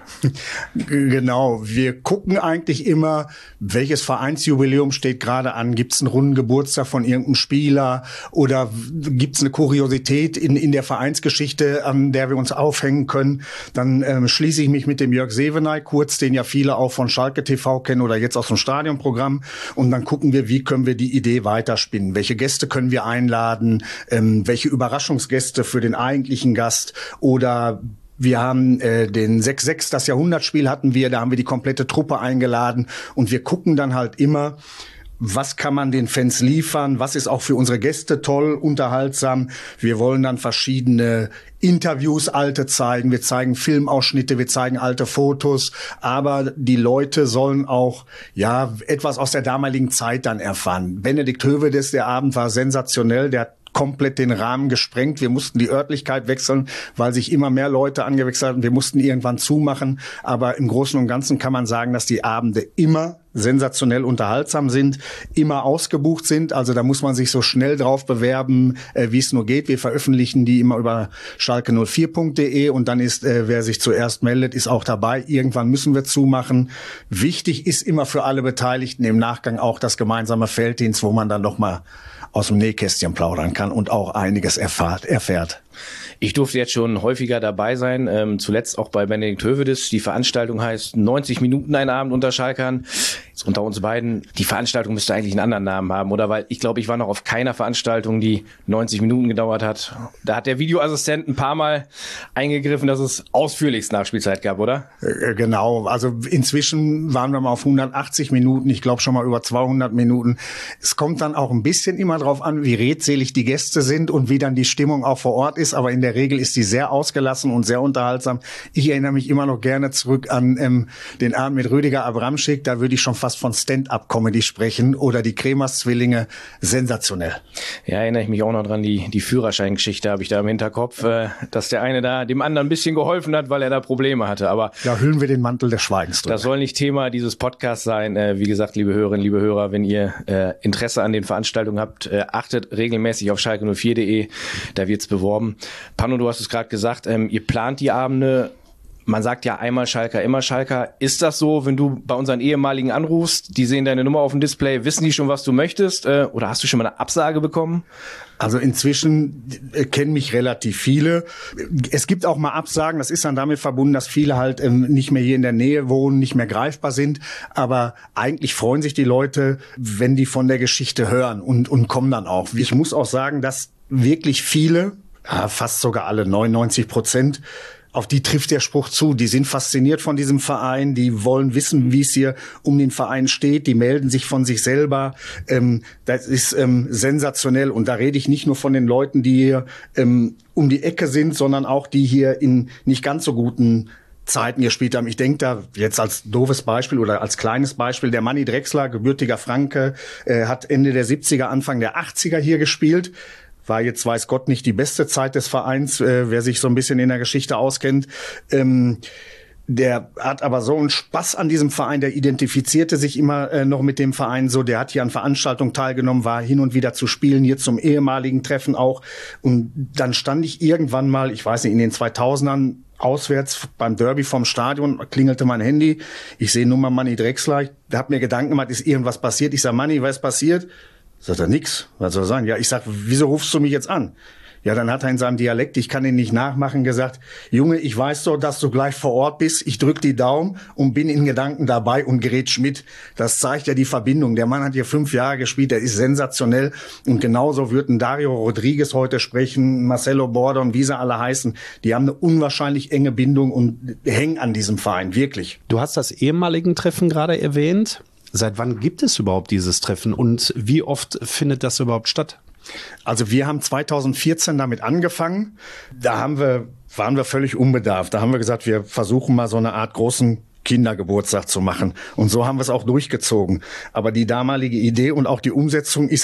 Speaker 6: Genau, wir gucken eigentlich immer, welches Vereinsjubiläum steht gerade an. Gibt es einen runden Geburtstag von irgendeinem Spieler oder gibt es eine Kuriosität in, in der Vereinsgeschichte, an der wir uns aufhängen können? Dann ähm, schließe ich mich mit dem Jörg Sevenay kurz, den ja viele auch von Schalke T V kennen oder jetzt aus dem Stadionprogramm. Und dann gucken wir, wie können wir die Idee weiterspinnen? Welche Gäste können wir einladen? Ähm, welche Überraschungsgäste für den eigentlichen Gast? Oder wir haben äh, den sechs sechs, das Jahrhundertspiel hatten wir, da haben wir die komplette Truppe eingeladen und wir gucken dann halt immer, was kann man den Fans liefern, was ist auch für unsere Gäste toll, unterhaltsam. Wir wollen dann verschiedene Interviews, alte zeigen, wir zeigen Filmausschnitte, wir zeigen alte Fotos, aber die Leute sollen auch ja etwas aus der damaligen Zeit dann erfahren. Benedikt Hövedes, der Abend war sensationell, der hat komplett den Rahmen gesprengt. Wir mussten die Örtlichkeit wechseln, weil sich immer mehr Leute angewechselt hatten. Wir mussten irgendwann zumachen. Aber im Großen und Ganzen kann man sagen, dass die Abende immer sensationell unterhaltsam sind, immer ausgebucht sind. Also da muss man sich so schnell drauf bewerben, äh, wie es nur geht. Wir veröffentlichen die immer über schalke null vier punkt de und dann ist, äh, wer sich zuerst meldet, ist auch dabei. Irgendwann müssen wir zumachen. Wichtig ist immer für alle Beteiligten im Nachgang auch das gemeinsame Felddienst, wo man dann noch mal aus dem Nähkästchen plaudern kann und auch einiges erfahrt, erfährt.
Speaker 5: Ich durfte jetzt schon häufiger dabei sein, ähm, zuletzt auch bei Benedikt Hövedes. Die Veranstaltung heißt neunzig Minuten ein Abend unter Schalkern. Jetzt unter uns beiden, die Veranstaltung müsste eigentlich einen anderen Namen haben, oder? Weil ich glaube, ich war noch auf keiner Veranstaltung, die neunzig Minuten gedauert hat. Da hat der Videoassistent ein paar Mal eingegriffen, dass es ausführlichst Nachspielzeit gab, oder?
Speaker 6: Äh, genau, also inzwischen waren wir mal auf hundertachtzig Minuten, ich glaube schon mal über zweihundert Minuten. Es kommt dann auch ein bisschen immer drauf an, wie redselig die Gäste sind und wie dann die Stimmung auch vor Ort ist, aber in der Regel ist die sehr ausgelassen und sehr unterhaltsam. Ich erinnere mich immer noch gerne zurück an ähm, den Abend mit Rüdiger Abramschick, da würde ich schon fast von Stand-up-Comedy sprechen, oder die Kremers-Zwillinge, sensationell.
Speaker 5: Ja, erinnere ich mich auch noch dran, die, die Führerscheingeschichte habe ich da im Hinterkopf, äh, dass der eine da dem anderen ein bisschen geholfen hat, weil er da Probleme hatte. Aber
Speaker 6: da hüllen wir den Mantel des Schweigens drüber.
Speaker 5: Das soll nicht Thema dieses Podcasts sein. Äh, wie gesagt, liebe Hörerinnen, liebe Hörer, wenn ihr äh, Interesse an den Veranstaltungen habt, äh, achtet regelmäßig auf schalke null vier punkt de, da wird's beworben. Pano, du hast es gerade gesagt, ähm, ihr plant die Abende. Man sagt ja einmal Schalker, immer Schalker. Ist das so, wenn du bei unseren ehemaligen anrufst, die sehen deine Nummer auf dem Display, wissen die schon, was du möchtest? Äh, oder hast du schon mal eine Absage bekommen?
Speaker 6: Also inzwischen kennen mich relativ viele. Es gibt auch mal Absagen, das ist dann damit verbunden, dass viele halt ähm, nicht mehr hier in der Nähe wohnen, nicht mehr greifbar sind. Aber eigentlich freuen sich die Leute, wenn die von der Geschichte hören und, und kommen dann auch. Ich muss auch sagen, dass wirklich viele, ja, fast sogar alle, neunundneunzig Prozent, auf die trifft der Spruch zu. Die sind fasziniert von diesem Verein, die wollen wissen, wie es hier um den Verein steht, die melden sich von sich selber. Ähm, das ist ähm, sensationell und da rede ich nicht nur von den Leuten, die hier ähm, um die Ecke sind, sondern auch die hier in nicht ganz so guten Zeiten gespielt haben. Ich denke da jetzt als doofes Beispiel oder als kleines Beispiel, der Manni Drechsler, gebürtiger Franke, äh, hat Ende der siebziger, Anfang der achtziger hier gespielt. War jetzt, weiß Gott, nicht die beste Zeit des Vereins, äh, wer sich so ein bisschen in der Geschichte auskennt. Ähm, der hat aber so einen Spaß an diesem Verein, der identifizierte sich immer äh, noch mit dem Verein so. Der hat hier an Veranstaltungen teilgenommen, war hin und wieder zu spielen, hier zum ehemaligen Treffen auch. Und dann stand ich irgendwann mal, ich weiß nicht, in den zweitausendern auswärts beim Derby vom Stadion, klingelte mein Handy. Ich sehe Nummer Manni Drechsler. Der hat mir Gedanken gemacht, ist irgendwas passiert? Ich sage, Manni, was ist passiert? Sagt er, nix. Was soll sein? Ja, ich sag, wieso rufst du mich jetzt an? Ja, dann hat er in seinem Dialekt, ich kann ihn nicht nachmachen, gesagt, Junge, ich weiß doch, dass du gleich vor Ort bist. Ich drück die Daumen und bin in Gedanken dabei und gerät Schmidt. Das zeigt ja die Verbindung. Der Mann hat hier fünf Jahre gespielt, der ist sensationell. Und genauso wird ein Dario Rodriguez heute sprechen, Marcelo Bordon, wie sie alle heißen. Die haben eine unwahrscheinlich enge Bindung und hängen an diesem Verein, wirklich.
Speaker 1: Du hast das ehemaligen Treffen gerade erwähnt. Seit wann gibt es überhaupt dieses Treffen und wie oft findet das überhaupt statt?
Speaker 6: Also wir haben zweitausendvierzehn damit angefangen. Da haben wir, waren wir völlig unbedarft. Da haben wir gesagt, wir versuchen mal so eine Art großen Kindergeburtstag zu machen. Und so haben wir es auch durchgezogen. Aber die damalige Idee und auch die Umsetzung ist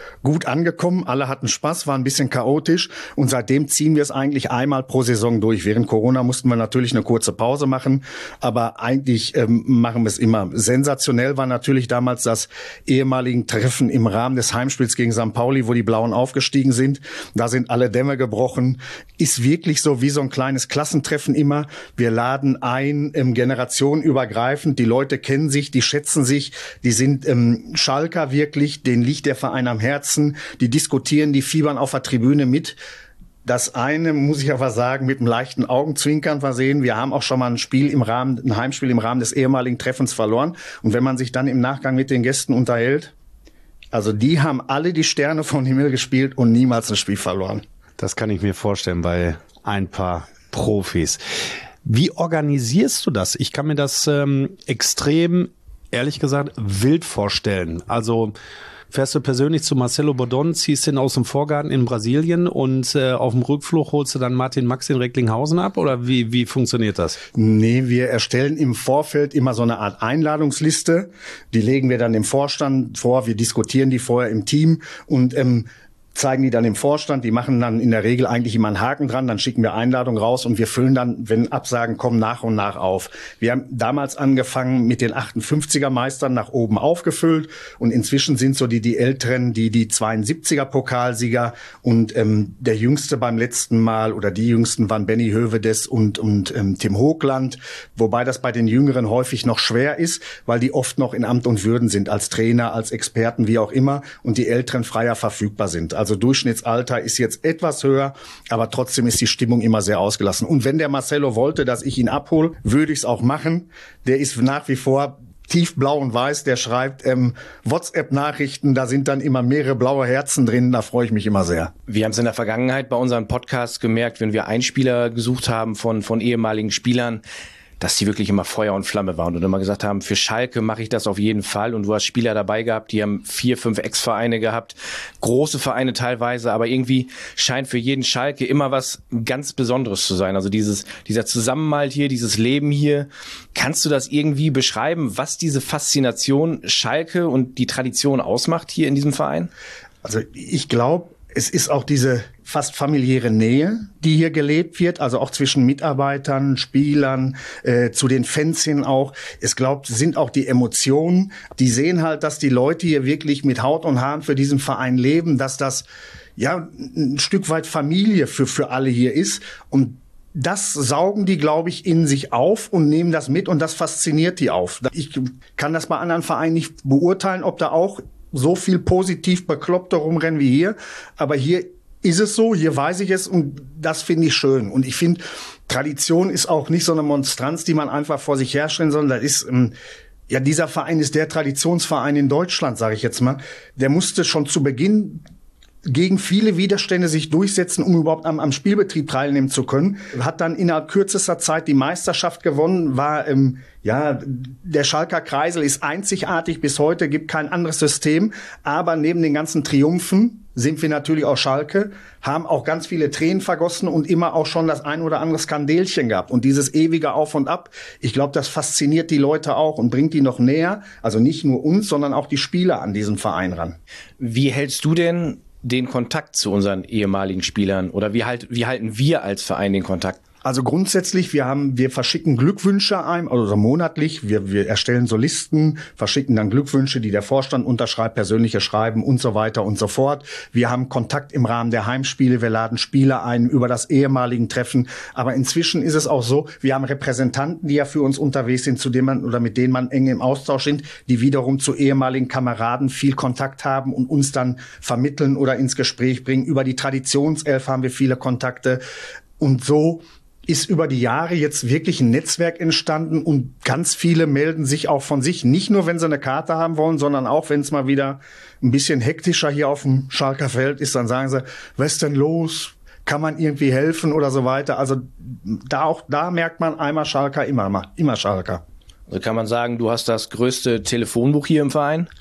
Speaker 6: gut angekommen. Alle hatten Spaß, war ein bisschen chaotisch und seitdem ziehen wir es eigentlich einmal pro Saison durch. Während Corona mussten wir natürlich eine kurze Pause machen, aber eigentlich ähm, machen wir es immer. Sensationell war natürlich damals das ehemalige Treffen im Rahmen des Heimspiels gegen Sankt Pauli, wo die Blauen aufgestiegen sind. Da sind alle Dämme gebrochen. Ist wirklich so wie so ein kleines Klassentreffen immer. Wir laden ein, ähm, generationenübergreifend. Die Leute kennen sich, die schätzen sich, die sind ähm, Schalker wirklich, denen liegt der Verein am Herzen. Die diskutieren, die fiebern auf der Tribüne mit. Das eine, muss ich aber sagen, mit einem leichten Augenzwinkern versehen. Wir haben auch schon mal ein Spiel im Rahmen, ein Heimspiel im Rahmen des ehemaligen Treffens verloren. Und wenn man sich dann im Nachgang mit den Gästen unterhält, also die haben alle die Sterne vom Himmel gespielt und niemals ein Spiel verloren.
Speaker 1: Das kann ich mir vorstellen bei ein paar Profis. Wie organisierst du das? Ich kann mir das ähm, extrem, ehrlich gesagt, wild vorstellen. Also fährst du persönlich zu Marcelo Bordon, ziehst ihn aus dem Vorgarten in Brasilien und äh, auf dem Rückflug holst du dann Martin Max in Recklinghausen ab? Oder wie, wie funktioniert das?
Speaker 6: Nee, wir erstellen im Vorfeld immer so eine Art Einladungsliste. Die legen wir dann dem Vorstand vor. Wir diskutieren die vorher im Team und ähm, zeigen die dann im Vorstand, die machen dann in der Regel eigentlich immer einen Haken dran, dann schicken wir Einladung raus und wir füllen dann, wenn Absagen kommen, nach und nach auf. Wir haben damals angefangen mit den achtundfünfziger Meistern nach oben aufgefüllt und inzwischen sind so die die Älteren, die die zweiundsiebziger Pokalsieger und ähm, der Jüngste beim letzten Mal oder die Jüngsten waren Benny Hövedes und und ähm, Tim Hoogland, wobei das bei den Jüngeren häufig noch schwer ist, weil die oft noch in Amt und Würden sind, als Trainer, als Experten, wie auch immer und die Älteren freier verfügbar sind. Also Durchschnittsalter ist jetzt etwas höher, aber trotzdem ist die Stimmung immer sehr ausgelassen. Und wenn der Marcelo wollte, dass ich ihn abhole, würde ich es auch machen. Der ist nach wie vor tiefblau und weiß, der schreibt ähm, WhatsApp-Nachrichten, da sind dann immer mehrere blaue Herzen drin, da freue ich mich immer sehr.
Speaker 5: Wir haben es in der Vergangenheit bei unseren Podcasts gemerkt, wenn wir Einspieler gesucht haben von, von ehemaligen Spielern, dass die wirklich immer Feuer und Flamme waren und immer gesagt haben, für Schalke mache ich das auf jeden Fall. Und du hast Spieler dabei gehabt, die haben vier, fünf Ex-Vereine gehabt, große Vereine teilweise, aber irgendwie scheint für jeden Schalke immer was ganz Besonderes zu sein. Also dieses, dieser Zusammenhalt hier, dieses Leben hier. Kannst du das irgendwie beschreiben, was diese Faszination Schalke und die Tradition ausmacht hier in diesem Verein?
Speaker 6: Also ich glaube, es ist auch diese fast familiäre Nähe, die hier gelebt wird, also auch zwischen Mitarbeitern, Spielern, äh, zu den Fans hin auch. Ich glaube, sind auch die Emotionen, die sehen halt, dass die Leute hier wirklich mit Haut und Haaren für diesen Verein leben, dass das ja ein Stück weit Familie für für alle hier ist und das saugen die, glaube ich, in sich auf und nehmen das mit und das fasziniert die auf. Ich kann das bei anderen Vereinen nicht beurteilen, ob da auch so viel positiv Bekloppte rumrennen wie hier. Aber hier ist es so, hier weiß ich es und das finde ich schön. Und ich finde, Tradition ist auch nicht so eine Monstranz, die man einfach vor sich herstellen soll. Das ist, ähm, ja, dieser Verein ist der Traditionsverein in Deutschland, sage ich jetzt mal. Der musste schon zu Beginn gegen viele Widerstände sich durchsetzen, um überhaupt am, am Spielbetrieb teilnehmen zu können. Hat dann innerhalb kürzester Zeit die Meisterschaft gewonnen, war, ähm, ja, der Schalker Kreisel ist einzigartig bis heute, gibt kein anderes System. Aber neben den ganzen Triumphen sind wir natürlich auch Schalke, haben auch ganz viele Tränen vergossen und immer auch schon das ein oder andere Skandelchen gehabt. Und dieses ewige Auf und Ab, ich glaube, das fasziniert die Leute auch und bringt die noch näher, also nicht nur uns, sondern auch die Spieler an diesen Verein ran.
Speaker 5: Wie hältst du denn den Kontakt zu unseren ehemaligen Spielern oder wie halt, wie halten wir als Verein den Kontakt?
Speaker 6: Also grundsätzlich, wir haben, wir verschicken Glückwünsche ein, also monatlich. Wir, wir erstellen so Listen, verschicken dann Glückwünsche, die der Vorstand unterschreibt, persönliche Schreiben und so weiter und so fort. Wir haben Kontakt im Rahmen der Heimspiele. Wir laden Spieler ein über das ehemaligen Treffen. Aber inzwischen ist es auch so, wir haben Repräsentanten, die ja für uns unterwegs sind, zu denen man oder mit denen man eng im Austausch sind, die wiederum zu ehemaligen Kameraden viel Kontakt haben und uns dann vermitteln oder ins Gespräch bringen. Über die Traditionself haben wir viele Kontakte. Und so ist über die Jahre jetzt wirklich ein Netzwerk entstanden und ganz viele melden sich auch von sich. Nicht nur, wenn sie eine Karte haben wollen, sondern auch, wenn es mal wieder ein bisschen hektischer hier auf dem Schalker Feld ist, dann sagen sie, was ist denn los? Kann man irgendwie helfen oder so weiter? Also da auch, da merkt man einmal Schalker, immer, immer Schalker.
Speaker 5: Also kann man sagen, du hast das größte Telefonbuch hier im Verein?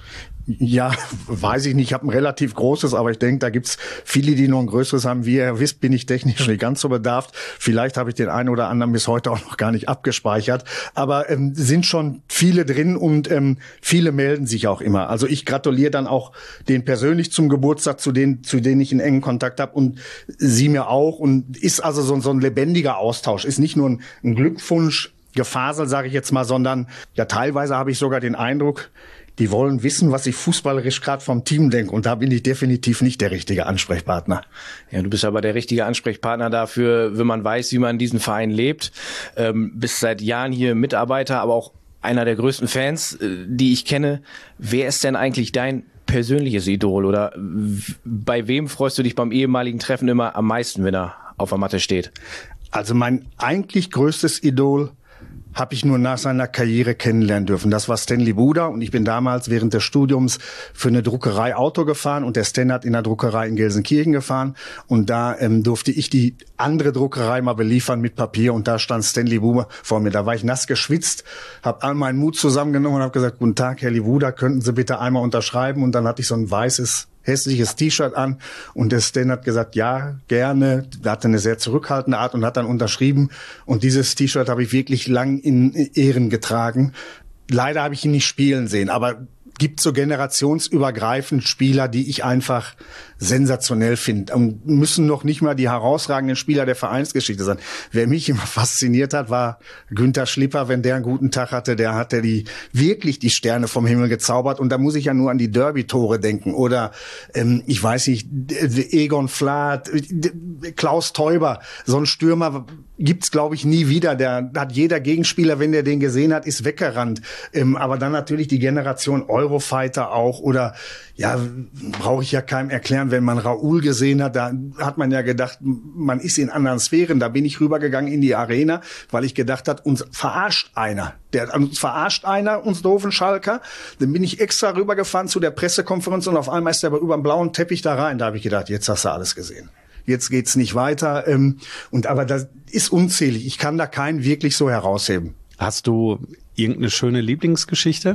Speaker 6: Ja, weiß ich nicht. Ich habe ein relativ großes, aber ich denke, da gibt's viele, die noch ein größeres haben. Wie ihr wisst, bin ich technisch nicht ganz so bedarft. Vielleicht habe ich den einen oder anderen bis heute auch noch gar nicht abgespeichert. Aber ähm, sind schon viele drin und ähm, viele melden sich auch immer. Also ich gratuliere dann auch denen persönlich zum Geburtstag, zu denen, zu denen ich einen engen Kontakt habe und sie mir auch. Und ist also so, so ein lebendiger Austausch. Ist nicht nur ein, ein Glückwunsch, Gefasel, sage ich jetzt mal, sondern ja teilweise habe ich sogar den Eindruck, die wollen wissen, was ich fußballerisch gerade vom Team denke. Und da bin ich definitiv nicht der richtige Ansprechpartner.
Speaker 5: Ja, du bist aber der richtige Ansprechpartner dafür, wenn man weiß, wie man in diesem Verein lebt. Ähm, bist seit Jahren hier Mitarbeiter, aber auch einer der größten Fans, äh, die ich kenne. Wer ist denn eigentlich dein persönliches Idol? Oder w- bei wem freust du dich beim ehemaligen Treffen immer am meisten, wenn er auf der Matte steht?
Speaker 6: Also mein eigentlich größtes Idol habe ich nur nach seiner Karriere kennenlernen dürfen. Das war Stanley Buda und ich bin damals während des Studiums für eine Druckerei Auto gefahren und der Stan hat in der Druckerei in Gelsenkirchen gefahren und da ähm, durfte ich die andere Druckerei mal beliefern mit Papier und da stand Stanley Buda vor mir. Da war ich nass geschwitzt, habe all meinen Mut zusammengenommen und habe gesagt, guten Tag, Herr Buda, könnten Sie bitte einmal unterschreiben? Und dann hatte ich so ein weißes hässliches T-Shirt an und der Stan hat gesagt, ja, gerne. Er hatte eine sehr zurückhaltende Art und hat dann unterschrieben und dieses T-Shirt habe ich wirklich lang in Ehren getragen. Leider habe ich ihn nicht spielen sehen, aber gibt so generationsübergreifend Spieler, die ich einfach sensationell finde. Und müssen noch nicht mal die herausragenden Spieler der Vereinsgeschichte sein. Wer mich immer fasziniert hat, war Günther Schlipper. Wenn der einen guten Tag hatte, der hatte die wirklich die Sterne vom Himmel gezaubert. Und da muss ich ja nur an die Derby-Tore denken. Oder ähm, ich weiß nicht, Egon Flath, Klaus Teuber. So ein Stürmer gibt's, glaube ich, nie wieder. Der hat jeder Gegenspieler, wenn der den gesehen hat, ist weggerannt. Ähm, aber dann natürlich die Generation Eurofighter auch. Oder ja, brauche ich ja keinem erklären, wenn man Raoul gesehen hat, da hat man ja gedacht, man ist in anderen Sphären. Da bin ich rübergegangen in die Arena, weil ich gedacht habe, uns verarscht einer. Der uns verarscht einer, uns doofen Schalker. Dann bin ich extra rübergefahren zu der Pressekonferenz und auf einmal ist er aber über den blauen Teppich da rein. Da habe ich gedacht, jetzt hast du alles gesehen. Jetzt geht's nicht weiter. Und aber das ist unzählig. Ich kann da keinen wirklich so herausheben.
Speaker 1: Hast du irgendeine schöne Lieblingsgeschichte?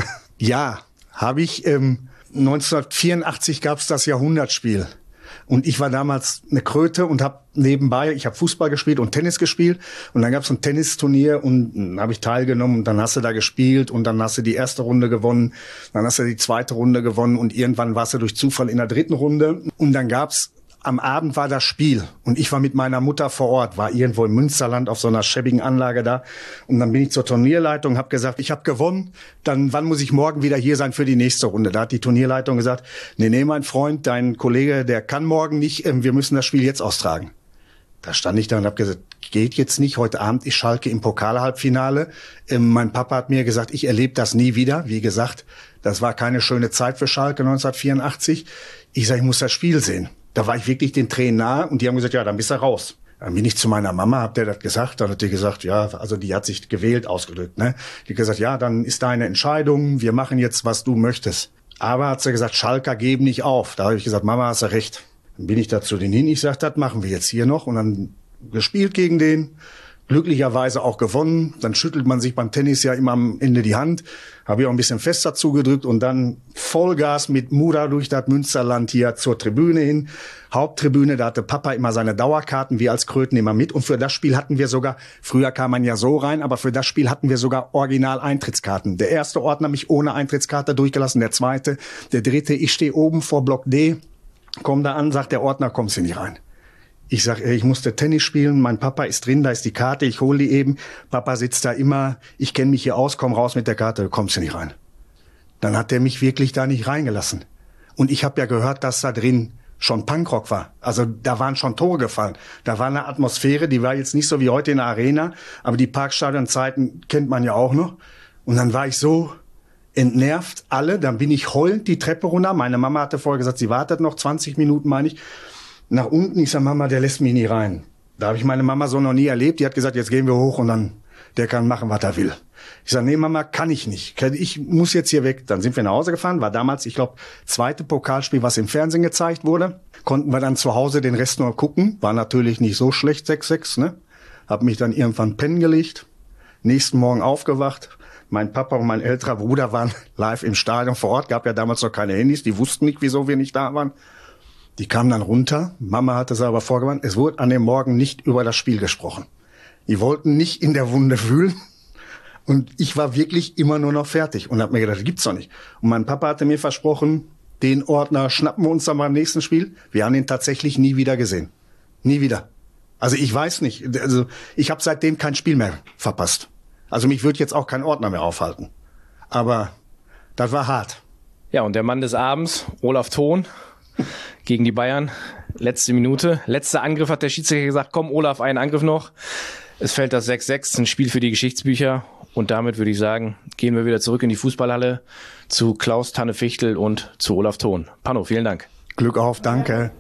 Speaker 6: Ja, habe ich. Ähm, neunzehnhundertvierundachtzig gab's das Jahrhundertspiel. Und ich war damals eine Kröte und habe nebenbei, ich habe Fußball gespielt und Tennis gespielt. Und dann gab's ein Tennisturnier und dann habe ich teilgenommen und dann hast du da gespielt und dann hast du die erste Runde gewonnen, dann hast du die zweite Runde gewonnen und irgendwann warst du durch Zufall in der dritten Runde. Und dann gab's am Abend war das Spiel und ich war mit meiner Mutter vor Ort, war irgendwo im Münsterland auf so einer schäbigen Anlage da und dann bin ich zur Turnierleitung, habe gesagt, ich habe gewonnen, dann wann muss ich morgen wieder hier sein für die nächste Runde? Da hat die Turnierleitung gesagt, nee, nee, mein Freund, dein Kollege, der kann morgen nicht, wir müssen das Spiel jetzt austragen. Da stand ich da und habe gesagt, geht jetzt nicht, heute Abend ist Schalke im Pokalhalbfinale. Ähm, mein Papa hat mir gesagt, ich erlebe das nie wieder. Wie gesagt, das war keine schöne Zeit für Schalke neunzehnhundertvierundachtzig. Ich sage, ich muss das Spiel sehen. Da war ich wirklich den Tränen nahe und die haben gesagt, ja, dann bist du raus. Dann bin ich zu meiner Mama, hab der das gesagt, dann hat die gesagt, ja, also die hat sich gewählt ausgedrückt, ne? Die hat gesagt, ja, dann ist deine Entscheidung, wir machen jetzt, was du möchtest. Aber hat sie gesagt, Schalker geben nicht auf. Da habe ich gesagt, Mama, hast du recht. Dann bin ich da zu denen hin, ich sag, das machen wir jetzt hier noch und dann gespielt gegen den. Glücklicherweise auch gewonnen. Dann schüttelt man sich beim Tennis ja immer am Ende die Hand. Habe ich auch ein bisschen fester zugedrückt und dann Vollgas mit Muda durch das Münsterland hier zur Tribüne hin. Haupttribüne, da hatte Papa immer seine Dauerkarten, wir als Kröten immer mit. Und für das Spiel hatten wir sogar, früher kam man ja so rein, aber für das Spiel hatten wir sogar Original-Eintrittskarten. Der erste Ordner mich ohne Eintrittskarte durchgelassen, der zweite, der dritte. Ich stehe oben vor Block D, komm da an, sagt der Ordner, kommst du nicht rein. Ich sag, ich musste Tennis spielen, mein Papa ist drin, da ist die Karte, ich hole die eben. Papa sitzt da immer, ich kenne mich hier aus, komm raus mit der Karte, du kommst hier nicht rein. Dann hat der mich wirklich da nicht reingelassen. Und ich habe ja gehört, dass da drin schon Punkrock war. Also da waren schon Tore gefallen. Da war eine Atmosphäre, die war jetzt nicht so wie heute in der Arena, aber die Parkstadionzeiten kennt man ja auch noch. Und dann war ich so entnervt, alle, dann bin ich heulend die Treppe runter. Meine Mama hatte vorher gesagt, sie wartet noch zwanzig Minuten, meine ich. Nach unten, ich sag, Mama, der lässt mich nie rein. Da habe ich meine Mama so noch nie erlebt. Die hat gesagt, jetzt gehen wir hoch und dann, der kann machen, was er will. Ich sag, nee, Mama, kann ich nicht. Ich muss jetzt hier weg. Dann sind wir nach Hause gefahren. War damals, ich glaube, zweite Pokalspiel, was im Fernsehen gezeigt wurde. Konnten wir dann zu Hause den Rest nur gucken. War natürlich nicht so schlecht, sechs sechs, ne? Hab mich dann irgendwann pennen gelegt. Nächsten Morgen aufgewacht. Mein Papa und mein älterer Bruder waren live im Stadion vor Ort. Gab ja damals noch keine Handys. Die wussten nicht, wieso wir nicht da waren. Die kamen dann runter. Mama hatte es aber vorgewarnt. Es wurde an dem Morgen nicht über das Spiel gesprochen. Die wollten nicht in der Wunde wühlen. Und ich war wirklich immer nur noch fertig und habe mir gedacht, das gibt's doch nicht. Und mein Papa hatte mir versprochen, den Ordner schnappen wir uns dann beim nächsten Spiel. Wir haben ihn tatsächlich nie wieder gesehen. Nie wieder. Also ich weiß nicht. Also ich habe seitdem kein Spiel mehr verpasst. Also mich würde jetzt auch kein Ordner mehr aufhalten. Aber das war hart.
Speaker 5: Ja, und der Mann des Abends, Olaf Thon, gegen die Bayern. Letzte Minute. Letzter Angriff hat der Schiedsrichter gesagt, komm Olaf, einen Angriff noch. Es fällt das sechs sechs, ein Spiel für die Geschichtsbücher. Und damit würde ich sagen, gehen wir wieder zurück in die Fußballhalle zu Klaus Tanne-Fichtel und zu Olaf Thon. Pano, vielen Dank.
Speaker 6: Glück auf, danke.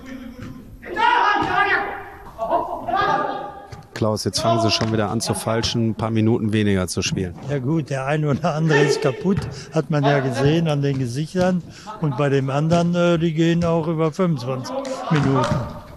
Speaker 1: Klaus, jetzt fangen sie schon wieder an zu falschen, ein paar Minuten weniger zu spielen.
Speaker 3: Ja gut, der eine oder andere ist kaputt, hat man ja gesehen an den Gesichtern. Und bei dem anderen, äh, die gehen auch über fünfundzwanzig Minuten.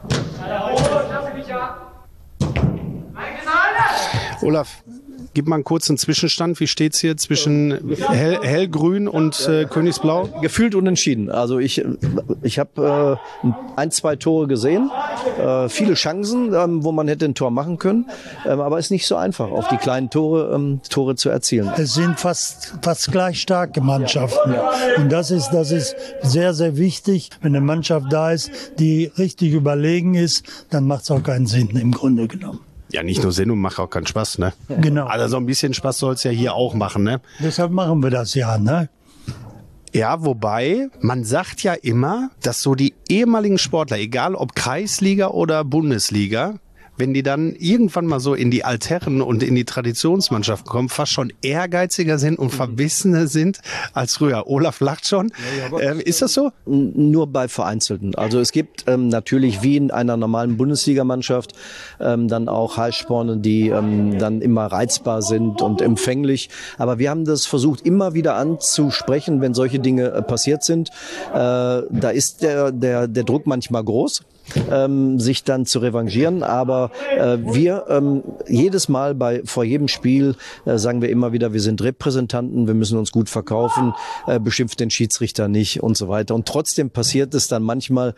Speaker 1: Olaf, gib mal einen kurzen Zwischenstand. Wie steht's hier zwischen Hell, Hellgrün und äh, Königsblau?
Speaker 2: Gefühlt unentschieden. Also ich, ich habe äh, ein, zwei Tore gesehen, äh, viele Chancen, ähm, wo man hätte ein Tor machen können, ähm, aber es ist nicht so einfach, auf die kleinen Tore ähm, Tore zu erzielen.
Speaker 3: Es sind fast, fast gleich starke Mannschaften. Und das ist, das ist sehr, sehr wichtig. Wenn eine Mannschaft da ist, die richtig überlegen ist, dann macht es auch keinen Sinn im Grunde genommen.
Speaker 1: Ja, nicht nur Sinn und macht auch keinen Spaß, ne?
Speaker 3: Genau.
Speaker 1: Also so ein bisschen Spaß soll es ja hier auch machen, ne?
Speaker 3: Deshalb machen wir das ja, ne?
Speaker 1: Ja, wobei, man sagt ja immer, dass so die ehemaligen Sportler, egal ob Kreisliga oder Bundesliga, wenn die dann irgendwann mal so in die Altherren und in die Traditionsmannschaften kommen, fast schon ehrgeiziger sind und verbissener sind als früher. Olaf lacht schon. Ähm, ist das so?
Speaker 2: Nur bei Vereinzelten. Also es gibt ähm, natürlich wie in einer normalen Bundesligamannschaft ähm, dann auch Heißsporne, die ähm, dann immer reizbar sind und empfänglich. Aber wir haben das versucht immer wieder anzusprechen, wenn solche Dinge äh, passiert sind. Äh, da ist der, der, der Druck manchmal groß. Ähm, sich dann zu revanchieren, aber äh, wir ähm, jedes Mal bei vor jedem Spiel äh, sagen wir immer wieder, wir sind Repräsentanten, wir müssen uns gut verkaufen, äh, beschimpft den Schiedsrichter nicht und so weiter. Und trotzdem passiert es dann manchmal.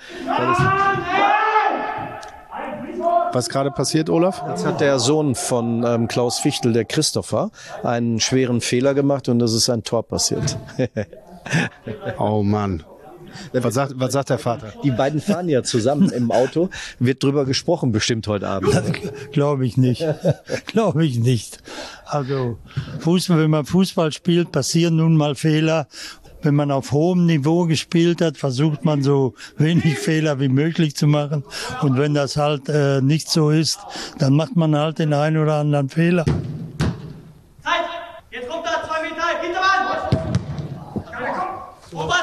Speaker 1: Was gerade passiert, Olaf?
Speaker 2: Jetzt hat der Sohn von ähm, Klaus Fichtel, der Christopher, einen schweren Fehler gemacht und es ist ein Tor passiert.
Speaker 1: Oh Mann. Was sagt, was sagt der Vater?
Speaker 2: Die beiden fahren ja zusammen im Auto. Wird drüber gesprochen bestimmt heute Abend.
Speaker 3: Glaube ich nicht. Glaube ich nicht. Also Fußball, wenn man Fußball spielt, passieren nun mal Fehler. Wenn man auf hohem Niveau gespielt hat, versucht man so wenig Fehler wie möglich zu machen. Und wenn das halt äh, nicht so ist, dann macht man halt den einen oder anderen Fehler.
Speaker 4: Zeit! Jetzt kommt da zwei Meter! Hintermann! Komm! Opas!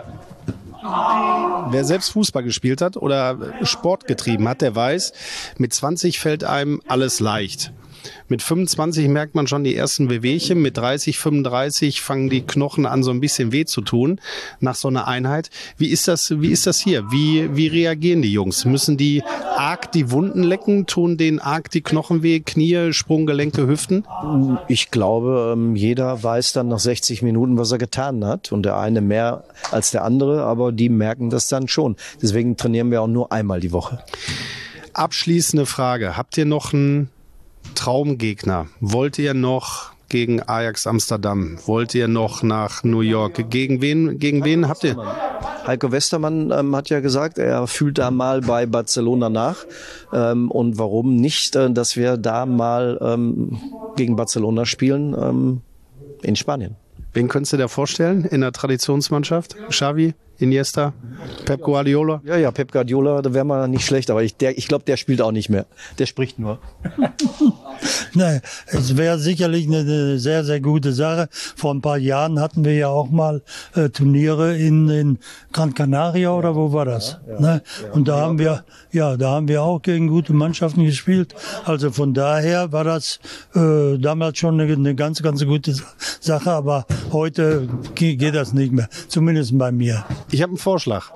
Speaker 1: Wer selbst Fußball gespielt hat oder Sport getrieben hat, der weiß, mit zwanzig fällt einem alles leicht. Mit fünfundzwanzig merkt man schon die ersten Wehwehchen. Mit dreißig, fünfunddreißig fangen die Knochen an, so ein bisschen weh zu tun nach so einer Einheit. Wie ist das, wie ist das hier? Wie, wie reagieren die Jungs? Müssen die arg die Wunden lecken? Tun denen arg die Knochen weh? Knie, Sprunggelenke, Hüften?
Speaker 2: Ich glaube, jeder weiß dann nach sechzig Minuten, was er getan hat. Und der eine mehr als der andere, aber die merken das dann schon. Deswegen trainieren wir auch nur einmal die Woche.
Speaker 1: Abschließende Frage. Habt ihr noch einen Traumgegner? Wollt ihr noch gegen Ajax Amsterdam? Wollt ihr noch nach New York? Gegen wen, gegen wen habt ihr?
Speaker 2: Heiko Westermann ähm, hat ja gesagt, er fühlt da mal bei Barcelona nach. Ähm, und warum nicht, äh, dass wir da mal ähm, gegen Barcelona spielen ähm, in Spanien?
Speaker 1: Wen könntest du dir vorstellen in der Traditionsmannschaft? Xavi, Iniesta, Pep Guardiola?
Speaker 2: Ja, ja, Pep Guardiola, da wäre man nicht schlecht, aber ich, der, ich glaube, der spielt auch nicht mehr. Der spricht nur.
Speaker 3: Nein, es wäre sicherlich eine, eine sehr, sehr gute Sache. Vor ein paar Jahren hatten wir ja auch mal äh, Turniere in, in Gran Canaria oder wo war das? Ja, ja, ne? Ja, und da haben wir, ja, da haben wir auch gegen gute Mannschaften gespielt. Also von daher war das äh, damals schon eine, eine ganz, ganz gute Sache, aber heute geht das nicht mehr. Zumindest bei mir.
Speaker 1: Ich habe einen Vorschlag.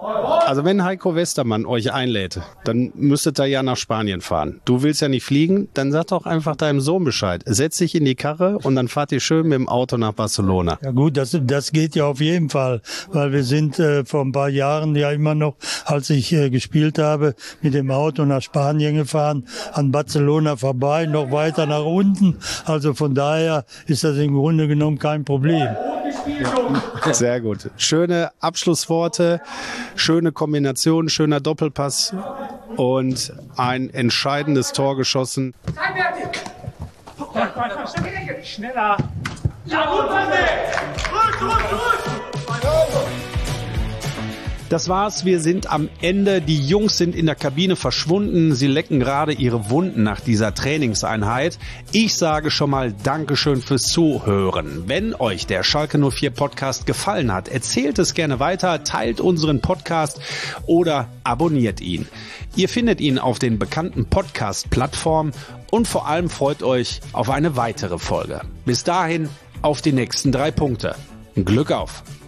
Speaker 1: Also wenn Heiko Westermann euch einlädt, dann müsstet ihr ja nach Spanien fahren. Du willst ja nicht fliegen, dann sag doch einfach deinem Sohn Bescheid. Setz dich in die Karre und dann fahrt ihr schön mit dem Auto nach Barcelona.
Speaker 3: Ja gut, das, das geht ja auf jeden Fall, weil wir sind äh, vor ein paar Jahren ja immer noch, als ich äh, gespielt habe, mit dem Auto nach Spanien gefahren, an Barcelona vorbei, noch weiter nach unten. Also von daher ist das im Grunde genommen kein Problem.
Speaker 1: Sehr gut. Schöne Abschlussworte, schöne Kombination, schöner Doppelpass und ein entscheidendes Tor geschossen.
Speaker 4: Schneller. Ja, gut, Mann! Gut, gut, gut!
Speaker 1: Das war's, wir sind am Ende. Die Jungs sind in der Kabine verschwunden. Sie lecken gerade ihre Wunden nach dieser Trainingseinheit. Ich sage schon mal Dankeschön fürs Zuhören. Wenn euch der Schalke null vier Podcast gefallen hat, erzählt es gerne weiter, teilt unseren Podcast oder abonniert ihn. Ihr findet ihn auf den bekannten Podcast-Plattformen und vor allem freut euch auf eine weitere Folge. Bis dahin auf die nächsten drei Punkte. Glück auf!